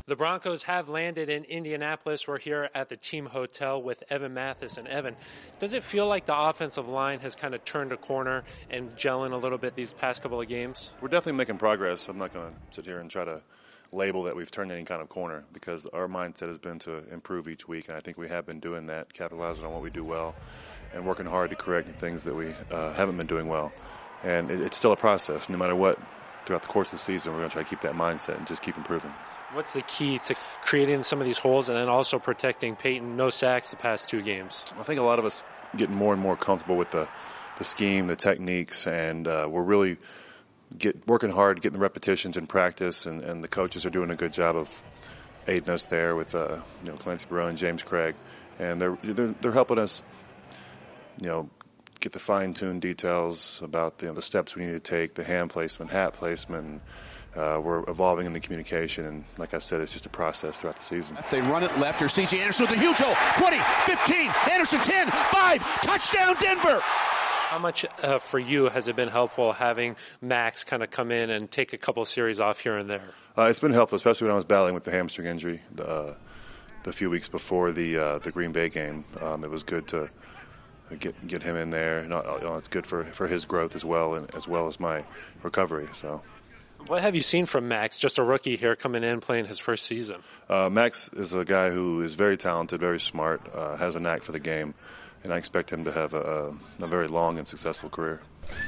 The Broncos have landed in Indianapolis. We're here at the team hotel with Evan Mathis. And Evan, does it feel like the offensive line has kind of turned a corner and gelling a little bit these past couple of games? We're definitely making progress. I'm not going to sit here and try to label that we've turned any kind of corner, because our mindset has been to improve each week, and I think we have been doing that, capitalizing on what we do well and working hard to correct the things that we haven't been doing well. And it's still a process. No matter what, throughout the course of the season, we're going to try to keep that mindset and just keep improving. What's the key to creating some of these holes and then also protecting Peyton? No sacks the past 2 games. I think a lot of us getting more and more comfortable with the scheme, the techniques, and we're really working hard, getting the repetitions in practice, and the coaches are doing a good job of aiding us there with Clancy Barone and James Craig, and they're helping us get the fine-tuned details about the steps we need to take, the hand placement, hat placement. We're evolving in the communication, and like I said, it's just a process throughout the season. They run it left, or C.J. Anderson with a huge hole. 20, 15, Anderson 10, 5, touchdown Denver! How much for you has it been helpful having Max kind of come in and take a couple of series off here and there? It's been helpful, especially when I was battling with the hamstring injury the few weeks before the Green Bay game. It was good to get him in there. It's good for his growth as well, and as well as my recovery. So. What have you seen from Max, just a rookie here coming in playing his first season? Max is a guy who is very talented, very smart, has a knack for the game, and I expect him to have a very long and successful career.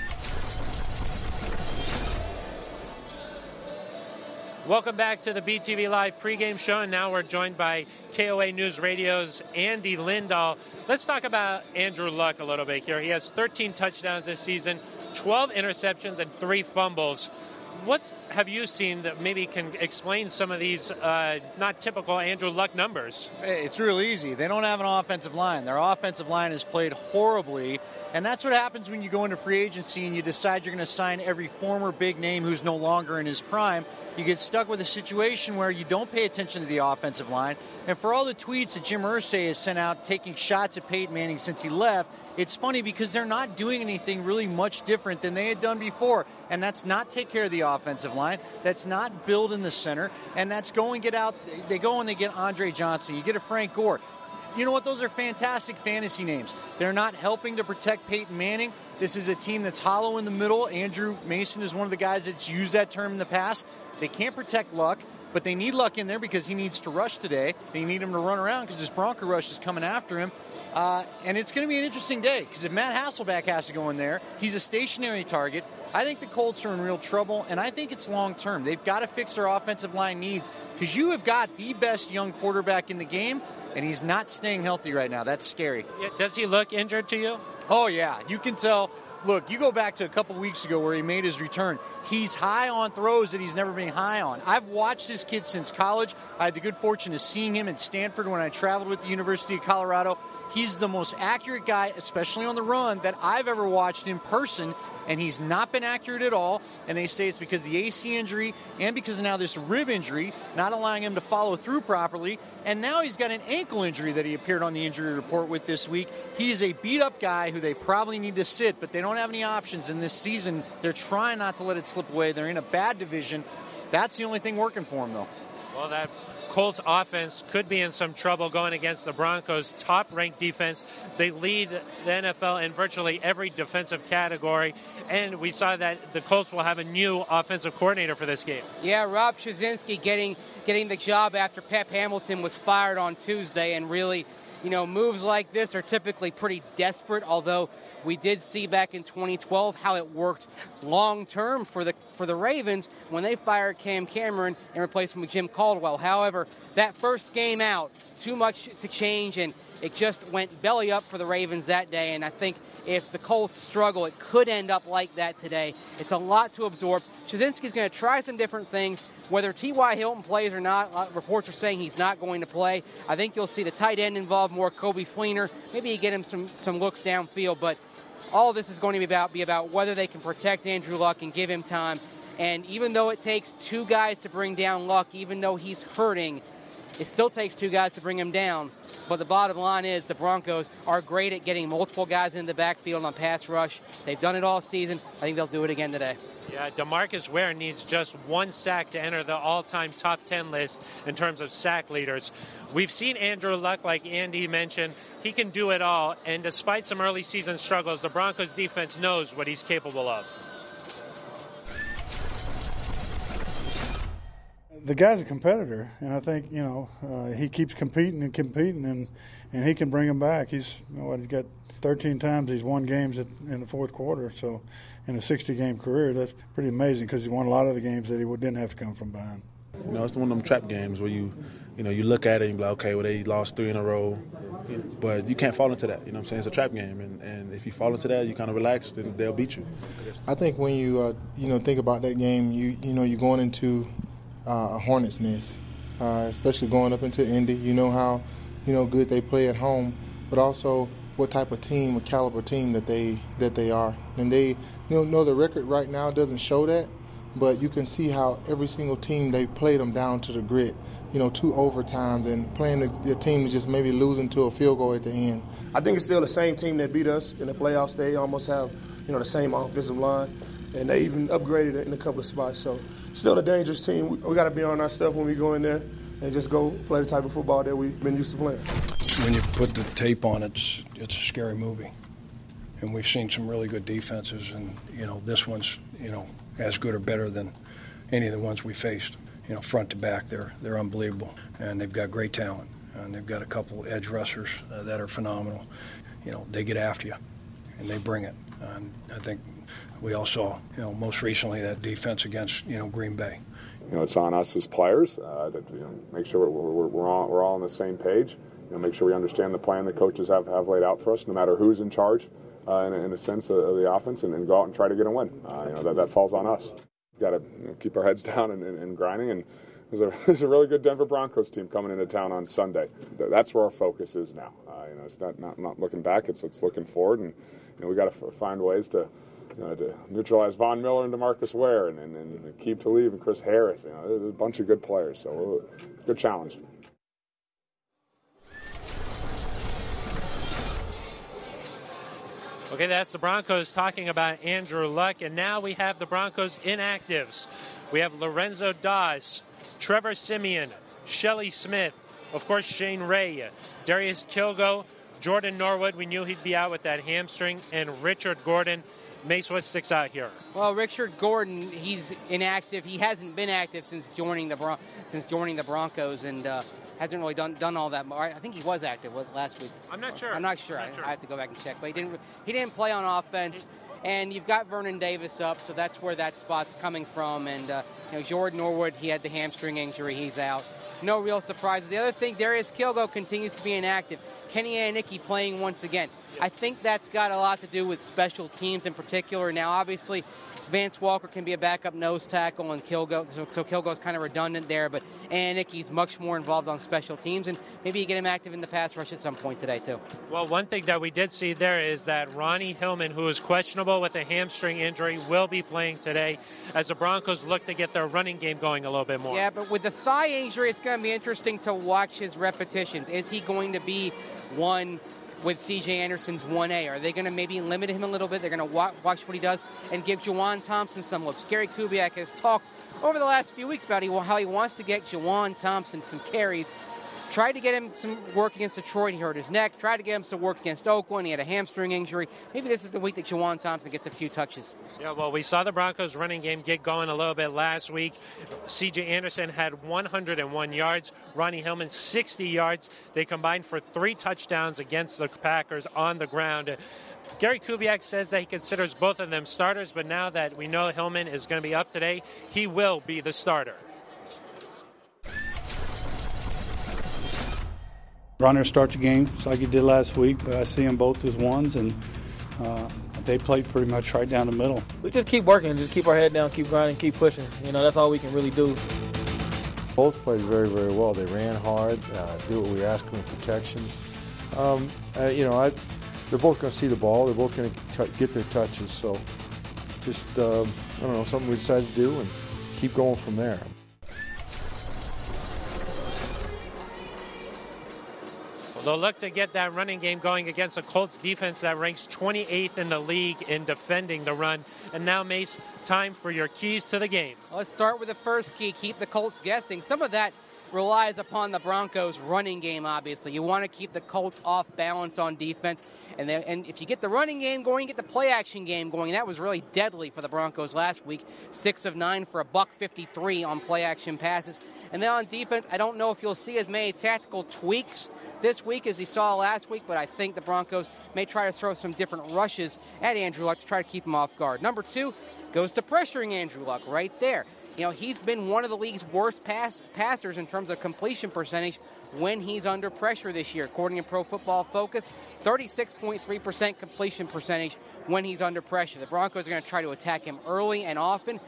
Welcome back to the BTV Live pregame show, and now we're joined by KOA News Radio's Andy Lindahl. Let's talk about Andrew Luck a little bit here. He has 13 touchdowns this season, 12 interceptions, and 3 fumbles. What have you seen that maybe can explain some of these not typical Andrew Luck numbers? It's real easy. They don't have an offensive line. Their offensive line has played horribly, and that's what happens when you go into free agency and you decide you're going to sign every former big name who's no longer in his prime. You get stuck with a situation where you don't pay attention to the offensive line. And for all the tweets that Jim Irsay has sent out taking shots at Peyton Manning since he left, it's funny because they're not doing anything really much different than they had done before. And that's not take care of the offensive line. That's not build in the center. And that's go and get out. They go and they get Andre Johnson. You get a Frank Gore. You know what? Those are fantastic fantasy names. They're not helping to protect Peyton Manning. This is a team that's hollow in the middle. Andrew Mason is one of the guys that's used that term in the past. They can't protect Luck, but they need Luck in there because he needs to rush today. They need him to run around because this Bronco rush is coming after him. And it's going to be an interesting day because if Matt Hasselbeck has to go in there, he's a stationary target. I think the Colts are in real trouble, and I think it's long-term. They've got to fix their offensive line needs because you have got the best young quarterback in the game, and he's not staying healthy right now. That's scary. Yeah, does he look injured to you? Oh, yeah. You can tell. Look, you go back to a couple weeks ago where he made his return. He's high on throws that he's never been high on. I've watched this kid since college. I had the good fortune of seeing him at Stanford when I traveled with the University of Colorado. He's the most accurate guy, especially on the run, that I've ever watched in person, and he's not been accurate at all. And they say it's because of the AC injury and because of now this rib injury, not allowing him to follow through properly. And now he's got an ankle injury that he appeared on the injury report with this week. He is a beat-up guy who they probably need to sit, but they don't have any options in this season. They're trying not to let it slip away. They're in a bad division. That's the only thing working for him, though. Well, that Colts offense could be in some trouble going against the Broncos' top-ranked defense. They lead the NFL in virtually every defensive category, and we saw that the Colts will have a new offensive coordinator for this game. Yeah, Rob Chudzinski getting the job after Pep Hamilton was fired on Tuesday, and really, moves like this are typically pretty desperate, although we did see back in 2012 how it worked long-term for the Ravens when they fired Cam Cameron and replaced him with Jim Caldwell. However, that first game out, too much to change, and it just went belly up for the Ravens that day. And I think if the Colts struggle, it could end up like that today. It's a lot to absorb. Chudzinski's going to try some different things. Whether T.Y. Hilton plays or not, reports are saying he's not going to play. I think you'll see the tight end involved more, Coby Fleener. Maybe you get him some looks downfield, but all this is going to be about whether they can protect Andrew Luck and give him time. And even though it takes 2 guys to bring down Luck, even though he's hurting, It still takes 2 guys to bring him down, but the bottom line is the Broncos are great at getting multiple guys in the backfield on pass rush. They've done it all season. I think they'll do it again today. Yeah, DeMarcus Ware needs just 1 sack to enter the all-time top 10 list in terms of sack leaders. We've seen Andrew Luck, like Andy mentioned. He can do it all, and despite some early season struggles, the Broncos defense knows what he's capable of. The guy's a competitor, and I think, he keeps competing, and he can bring him back. He's got 13 times he's won games in the fourth quarter, so in a 60-game career, that's pretty amazing because he won a lot of the games that he didn't have to come from behind. It's one of them trap games where you look at it and you be like, okay, well, they lost 3 in a row, but you can't fall into that. You know what I'm saying? It's a trap game, and if you fall into that, you kind of relax, then they'll beat you. I think when you think about that game, you're going into a hornet's nest, especially going up into Indy. You know how good they play at home, but also what type of team, what caliber team that they are. And they know the record right now doesn't show that, but you can see how every single team they played them down to the grit. 2 overtimes and playing the team is just maybe losing to a field goal at the end. I think it's still the same team that beat us in the playoffs. They almost have the same offensive line, and they even upgraded it in a couple of spots. So still a dangerous team. We got to be on our stuff when we go in there and just go play the type of football that we've been used to playing. When you put the tape on, it's a scary movie. And we've seen some really good defenses, and, this one's, as good or better than any of the ones we faced. Front to back, they're unbelievable. And they've got great talent. And they've got a couple edge rushers that are phenomenal. They get after you, and they bring it. And I think we all saw, most recently that defense against, Green Bay. It's on us as players to make sure we're all on the same page. Make sure we understand the plan the coaches have laid out for us, no matter who's in charge, in a sense of the offense, and go out and try to get a win. That falls on us. We've got to keep our heads down and grinding. And there's a really good Denver Broncos team coming into town on Sunday. That's where our focus is now. It's not looking back. It's looking forward, and we got to find ways to neutralize Von Miller and DeMarcus Ware, and Aqib Talib and Chris Harris. There's a bunch of good players, so good challenge. Okay, that's the Broncos talking about Andrew Luck, and now we have the Broncos inactives. We have Lorenzo Dawes, Trevor Siemian, Shelley Smith, of course Shane Ray, Darius Kilgo, Jordan Norwood, we knew he'd be out with that hamstring, and Richard Gordon. Mace, what sticks out here? Well, Richard Gordon, he's inactive. He hasn't been active since joining the Broncos, and hasn't really done all that. I think he was active. Was last week? I'm not sure. I have to go back and check. But he didn't play on offense. And you've got Vernon Davis up, so that's where that spot's coming from. And Jordan Norwood, he had the hamstring injury. He's out. No real surprises. The other thing, Darius Kilgo continues to be inactive. Kenny Aniki playing once again. I think that's got a lot to do with special teams in particular. Now, obviously, Vance Walker can be a backup nose tackle, and Kilgo, so Kilgo's kind of redundant there. But Aniki's much more involved on special teams, and maybe you get him active in the pass rush at some point today, too. Well, one thing that we did see there is that Ronnie Hillman, who is questionable with a hamstring injury, will be playing today as the Broncos look to get their running game going a little bit more. Yeah, but with the thigh injury, it's going to be interesting to watch his repetitions. Is he going to be one with C.J. Anderson's 1A? Are they going to maybe limit him a little bit? They're going to watch what he does and give Juwan Thompson some looks. Gary Kubiak has talked over the last few weeks about how he wants to get Juwan Thompson some carries. Tried to get him some work against Detroit. He hurt his neck. Tried to get him some work against Oakland. He had a hamstring injury. Maybe this is the week that Juwan Thompson gets a few touches. Yeah, well, we saw the Broncos running game get going a little bit last week. C.J. Anderson had 101 yards. Ronnie Hillman, 60 yards. They combined for 3 touchdowns against the Packers on the ground. Gary Kubiak says that he considers both of them starters, but now that we know Hillman is going to be up today, he will be the starter. Bronner start the game just like he did last week, but I see them both as ones, and they played pretty much right down the middle. We just keep working, just keep our head down, keep grinding, keep pushing. That's all we can really do. Both played very, very well. They ran hard, did what we asked them in protections. They're both going to see the ball. They're both going to get their touches. So just, something we decided to do and keep going from there. They'll look to get that running game going against a Colts defense that ranks 28th in the league in defending the run. And now, Mace, time for your keys to the game. Let's start with the first key, keep the Colts guessing. Some of that relies upon the Broncos' running game, obviously. You want to keep the Colts off balance on defense. And if you get the running game going, you get the play-action game going. That was really deadly for the Broncos last week. 6 of 9 for $153 on play-action passes. And then on defense, I don't know if you'll see as many tactical tweaks this week as you saw last week, but I think the Broncos may try to throw some different rushes at Andrew Luck to try to keep him off guard. Number 2 goes to pressuring Andrew Luck right there. You know, he's been one of the league's worst passers in terms of completion percentage when he's under pressure this year. According to Pro Football Focus, 36.3% completion percentage when he's under pressure. The Broncos are going to try to attack him early and often.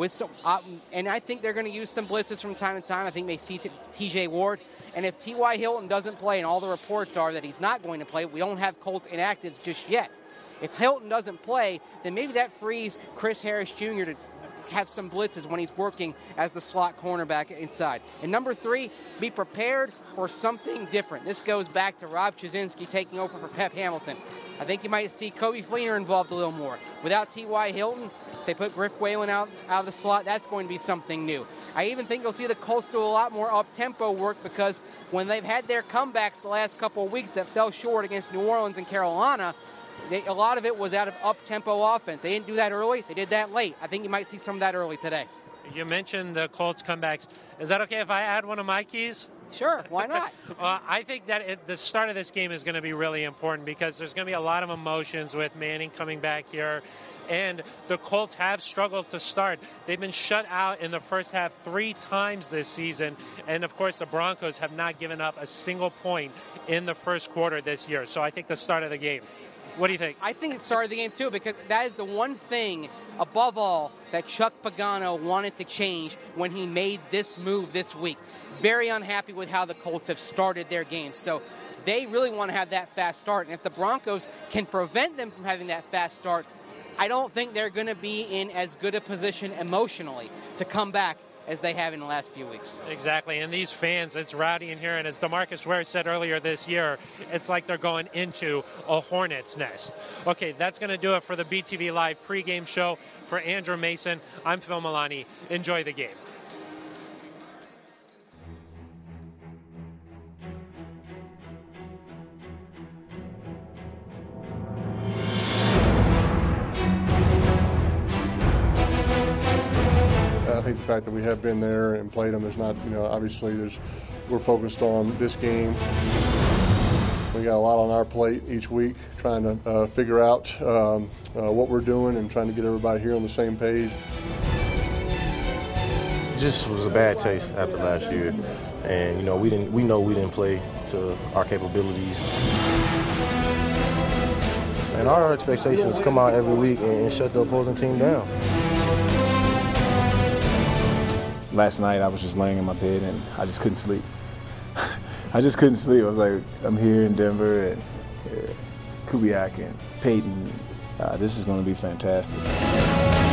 And I think they're going to use some blitzes from time to time. I think they see T.J. Ward. And if T.Y. Hilton doesn't play, and all the reports are that he's not going to play, we don't have Colts inactives just yet. If Hilton doesn't play, then maybe that frees Chris Harris Jr. to have some blitzes when he's working as the slot cornerback inside. And number 3, be prepared for something different. This goes back to Rob Chudzinski taking over for Pep Hamilton. I think you might see Kobe Fleener involved a little more. Without T.Y. Hilton, they put Griff Whalen out of the slot. That's going to be something new. I even think you'll see the Colts do a lot more up-tempo work because when they've had their comebacks the last couple of weeks that fell short against New Orleans and Carolina, a lot of it was out of up-tempo offense. They didn't do that early. They did that late. I think you might see some of that early today. You mentioned the Colts comebacks. Is that okay if I add one of my keys? Sure, why not? I think that the start of this game is going to be really important because there's going to be a lot of emotions with Manning coming back here. And the Colts have struggled to start. They've been shut out in the first half 3 times this season. And, of course, the Broncos have not given up a single point in the first quarter this year. So I think the start of the game. What do you think? I think it started the game, too, because that is the one thing, above all, that Chuck Pagano wanted to change when he made this move this week. Very unhappy with how the Colts have started their game. So they really want to have that fast start. And if the Broncos can prevent them from having that fast start, I don't think they're going to be in as good a position emotionally to come back as they have in the last few weeks. Exactly, and these fans, it's rowdy in here, and as DeMarcus Ware said earlier this year, it's like they're going into a hornet's nest. Okay, that's going to do it for the BTV Live pregame show. For Andrew Mason, I'm Phil Milani. Enjoy the game. I think the fact that we have been there and played them is not, obviously we're focused on this game. We got a lot on our plate each week trying to figure out what we're doing and trying to get everybody here on the same page. It just was a bad taste after last year. And, we didn't play to our capabilities. And our expectations come out every week and shut the opposing team down. Last night I was just laying in my bed and I just couldn't sleep. I just couldn't sleep. I was like, I'm here in Denver and Kubiak and Peyton. This is going to be fantastic.